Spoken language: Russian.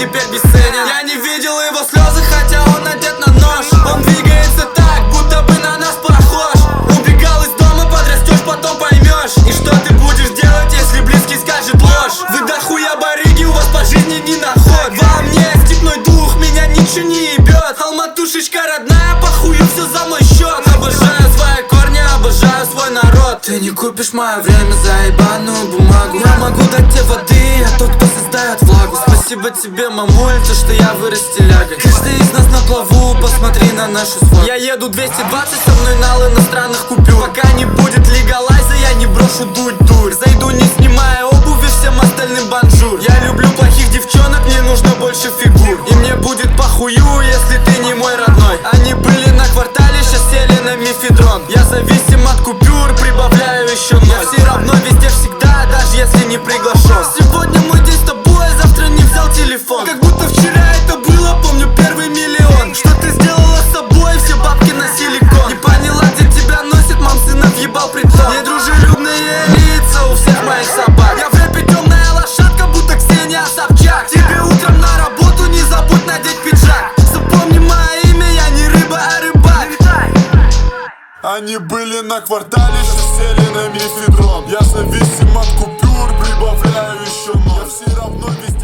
теперь бесценен. Я не видел его слезы, хотя он одет на нож. Он двигается так, будто бы на нас похож. Убегал из дома, подрастешь, потом поймешь. И что ты будешь делать, если близкий скажет ложь? Вы дохуя барыги, у вас по жизни не наход. Во мне степной дух, меня ничего не ебет. Алматушечка родная, похую, все за мой счет. Обожаю свои корни, обожаю свой народ. Ты не купишь мое время за ебаную бумагу. Я могу дать тебе воды, я тот, кто создает влагу. Спасибо тебе, мамуль, то, что я вырос телягой. Каждый из нас на плаву, посмотри на нашу сводку. Я еду 220, со мной нал иностранных купюр. Пока не будет легалайза, я не брошу дуть дурь. Зайду, не снимая обуви, всем остальным бонжур. Я люблю плохих девчонок, мне нужно больше фигур. И мне будет похую, если ты не мой родной. Они были на квартале, сейчас сели на мефедрон. Я зависим от купюр, прибавляю еще ноль. Я все равно везде всегда, даже если не приглашен. Сегодня мой день с тобой, завтра не взял телефон. Как будто вчера это было, помню первый миллион. Что ты сделала с собой, все бабки на силикон. Не поняла, где тебя носит, мам сына въебал притон. Недружелюбные лица у всех моих собак. Я в рэпе темная лошадка, будто Ксения Собчак. Тебе утром на работу не забудь надеть пиджак. Запомни мое имя, я не рыба, а рыбак. Они были на квартале, сейчас сели на мефедрон. Я зависим от купюр, прибавляю еще ноль. Я все равно везде